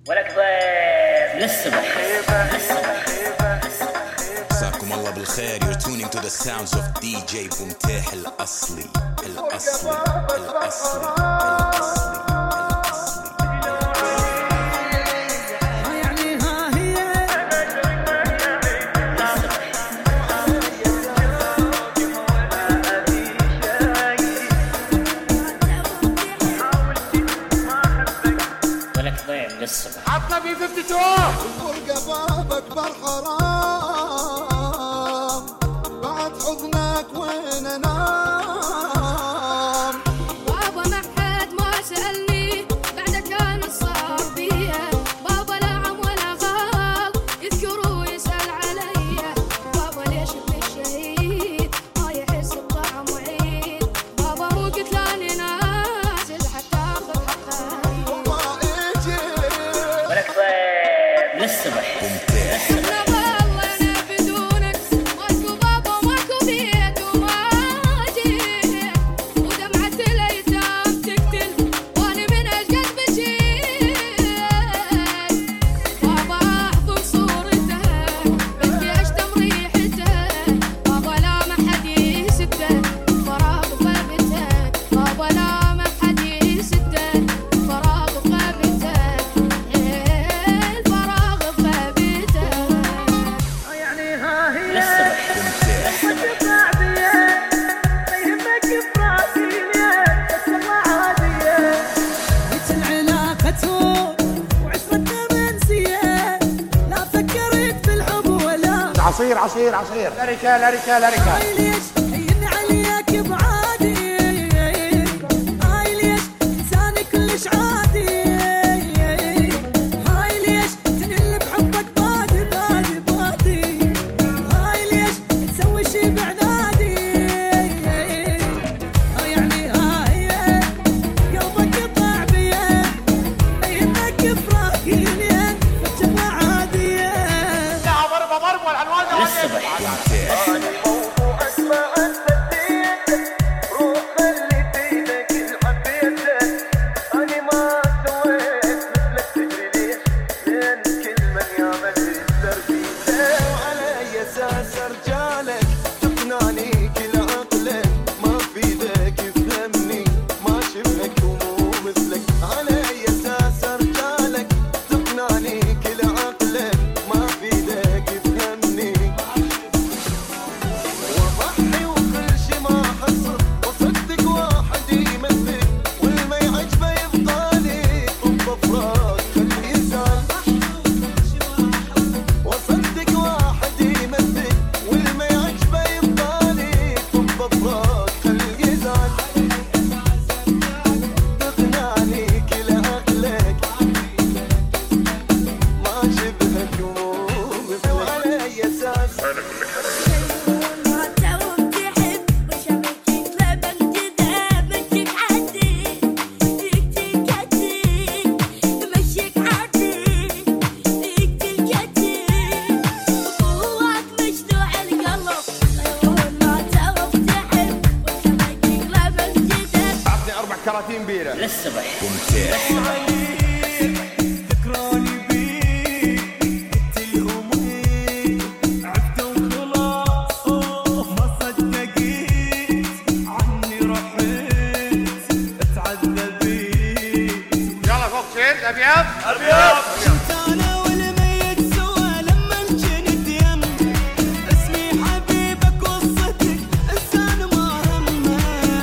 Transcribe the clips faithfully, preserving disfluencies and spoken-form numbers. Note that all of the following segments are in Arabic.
ولك ضيف للصبح للصبح. مساكم الله بالخير. You're tuning to the sounds of دي جي بومتاح الأصلي الأصلي الأصلي الأصلي. عطنا بي خمسة وخمسين الفرقة بابك بالحرام بعد حضنك وين انام. بابا ما حد ما سألني بعد كان صار بيا. بابا لا عم ولا غال يذكر ويسأل عليا. بابا ليش ابن الشهيد ما يحس بطعم وعيد. بابا مو قتلاني نازل حتى اخذ حقي. للصبح احنا والله بدونك ماكو بابا وماكو بيت وماجي. ودمعة الايتام تقتل وانا من اجد بجي. بابا احضن صورته بدي اشتم ريحته. بابا لا ما حد يسده فراغ بغيبته. بابا لا ما حد يسده فراغ بغيبته. عصير عصير عصير. لاركة لاركة لاركة. هاي ليش هين عليك بعادي. هاي ليش انساني كلش عادي. هاي ليش تنل بحبك بادي بادي بادي. هاي ليش تسوي شي بعنادي. يعني هاي قلبك يطلع بيه ما يهمك فراقي لين فتشوف عادية. لا ضربة ضرب والعنوان ده للصبح كراتين بيرة للصبح بومتاح. ذكراني بيك قلت لهم ايه عبت وخلاص ما صدقيت عني رحيت اتعذبيت. يلا فوق شير ابيض ابيض. كنت انا والميت سوا لما جنت يم. اسمي حبيبك قصتك انسان ما همك.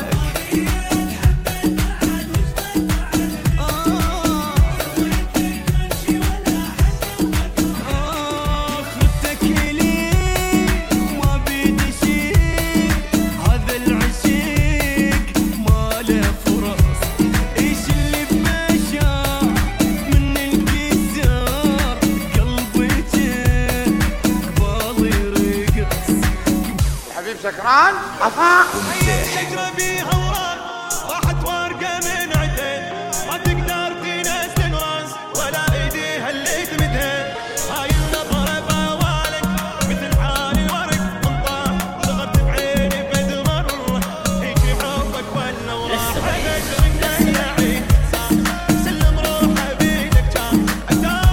سكران عطاء. هي الشجرة بيها اوراق راحت ورقة من عدين. ما تقدر تنسى راس ولا ايديها اللي تمدها. هاي النظرة بوالك مثل حالي ورق منطاح. ضغط بعيني بدمر هيك حبك ولا وراح. سلم روحه بيدك كان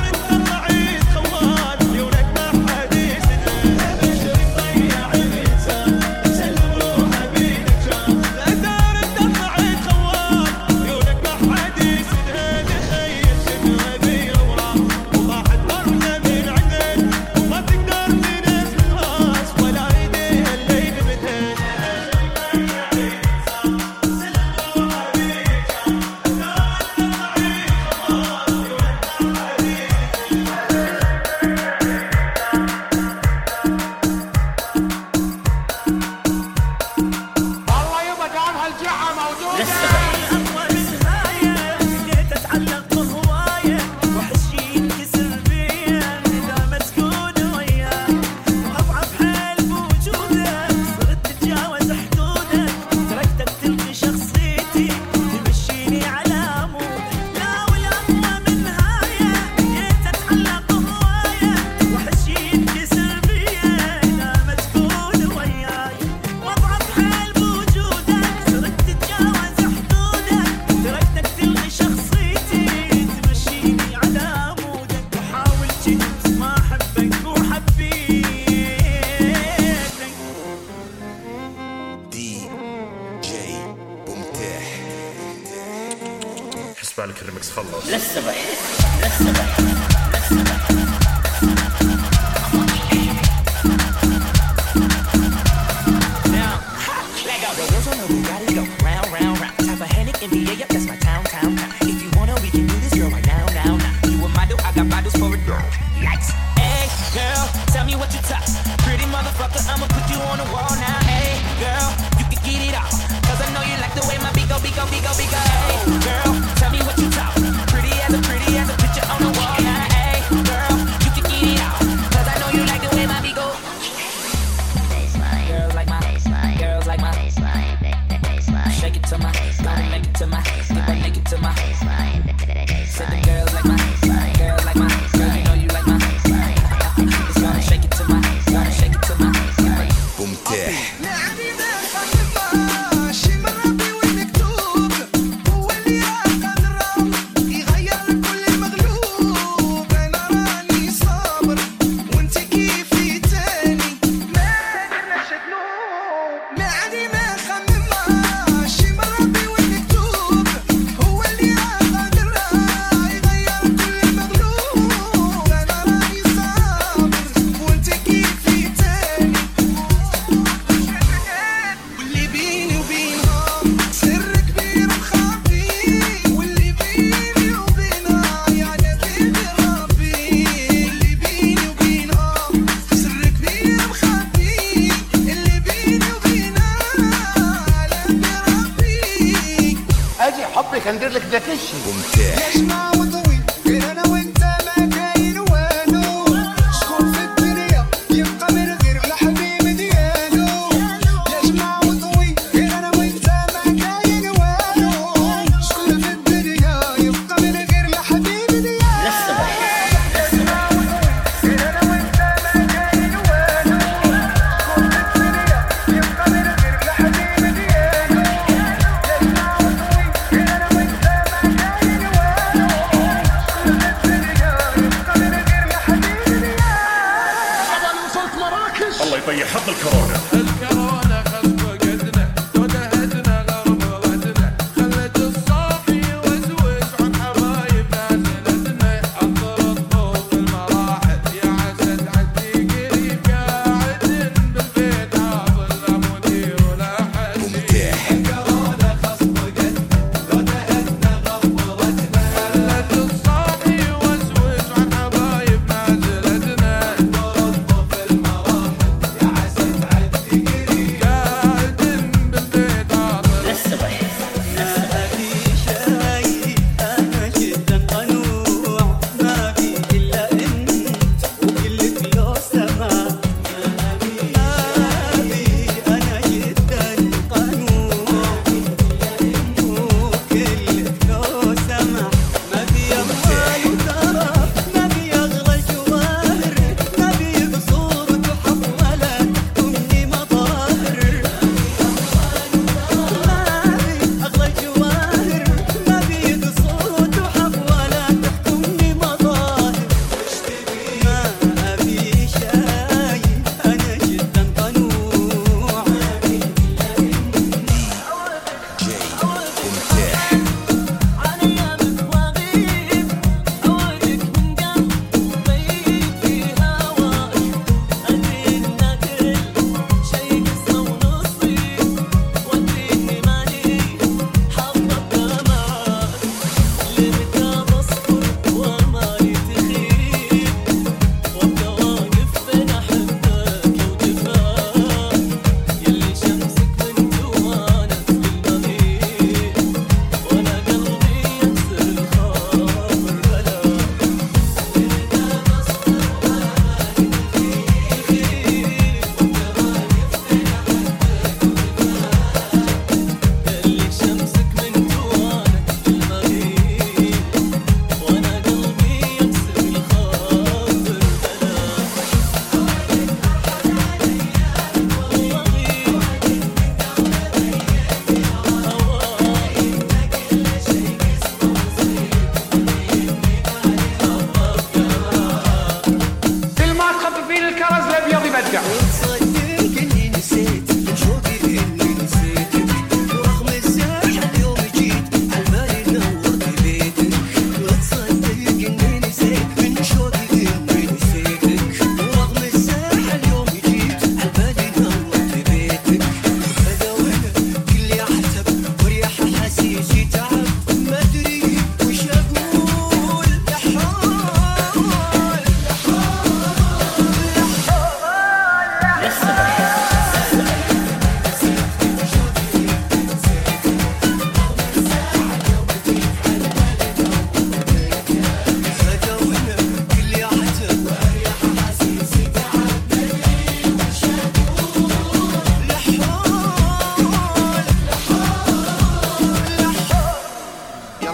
بالك الريمكس خلص. لسه بحب لسه بحب لسه بحب. كندير لك داكشي ممتاع. يجمع وطوي غير انا وانت ما كاين والو، شكون في الدنيا يبقى من غير الحبيب ديالو. يجمع وطوي غير انا وانت ما كاين والو، شكون في الدنيا يبقى من غير الحبيب ديالو. لسه بحب يجمع وطوي غير انا وانت ما كاين والو، شكون في الدنيا يبقى من غير الحبيب ديالو. يجمع وطوي غير انا وانت الله يطيح حظ الكورونا. الكورونا خصب قدنا ودهتنا غرب غدنا، خلت الصافي وزوج عن حبايبنا زلتنا، عطر الطوب المراحل يا عسل عدي قريب قاعد بالبيت حاضر لا مدير ولا حد. ممتاع. الكورونا خصب قدنا ودهتنا غرب غدنا، خلت الصافي وزوج عن حبايبنا زلتنا، عطر الطوب المراحل يا عسل عدي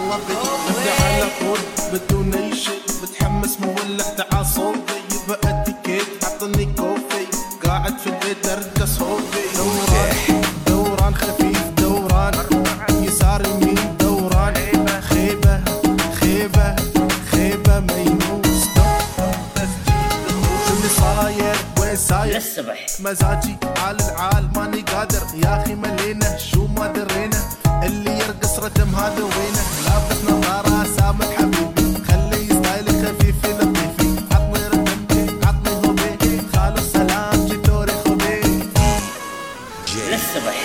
نبدأ على طول بدون اي شيء، بتحمس مولع تعال صوبي، يبقى اتيكيت عطني كوفي، قاعد في البيت ارقص هوبي. دوران دوران خفيف، دوران يسار يمين، دوران خيبة خيبة خيبة مينوس. شو اللي صاير وين ساير للصبح مزاجي عال العال ماني قادر يا اخي ملينا شو ما درينا، اللي يرقص رتم هذا وينه، لابس نظارة سامح حبيبي خلي ستايلي خفيف لطيفي، عطني رتم عطني هوبي، خالص سلام جيتوري خوبي. للصبح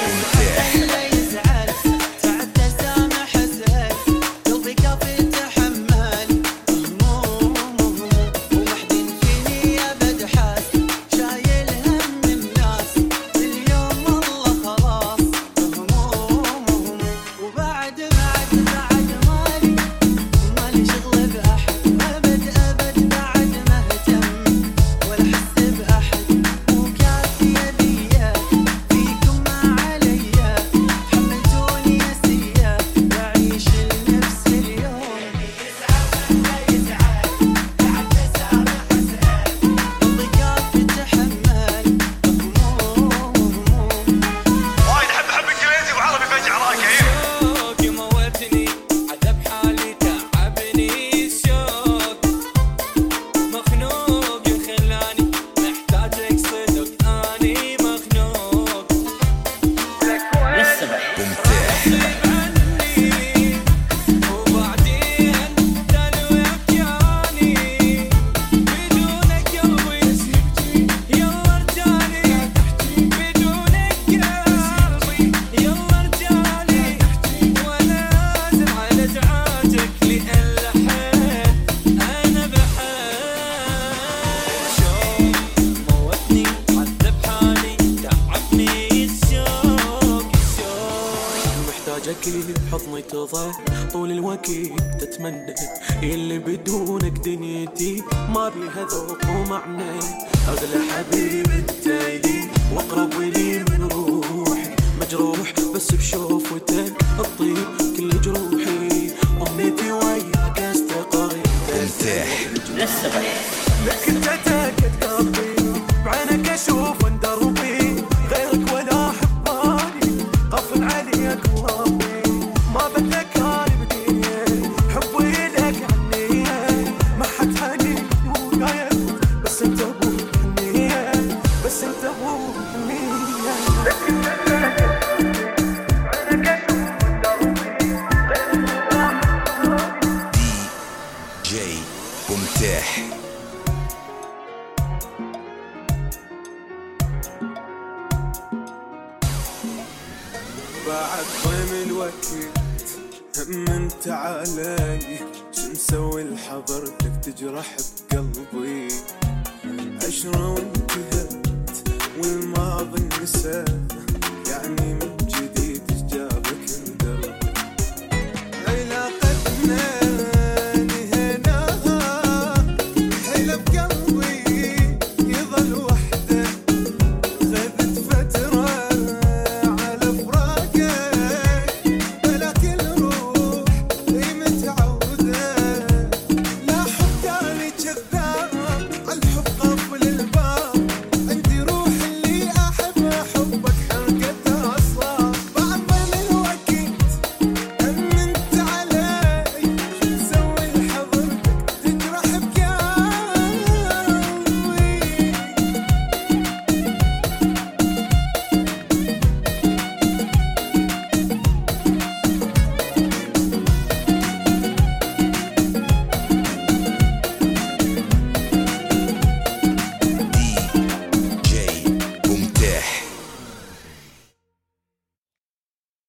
حضني تضع طول الوقت تتمنى، اللي بدونك دنيتي ما بيها ذوق ومعنى، أغلى حبيب التالي واقرب لي من روحي، مجروح بس بشوفتك الطيب كل جروحي، أمنيتي وياك استقري بومتاح للصبح. لك انت تاكد قلبي بعينك اشوف اندربي، غيرك ولا حباني قفل عليك ربي، ما بدك هاني بدنيا حبي لك عني، ما حد هاني وقايد بس انت ابو حنيه، بس انت ابو حنيه. لك انت تاكد بعينك اشوف اندربي، غيرك ولا حباني. دي جي بومتاح. بعد ضيم الوقت هم انت علي، شو مسوي لحضرتك تجرح بقلبي، عشرة وانتهت والماضي انسى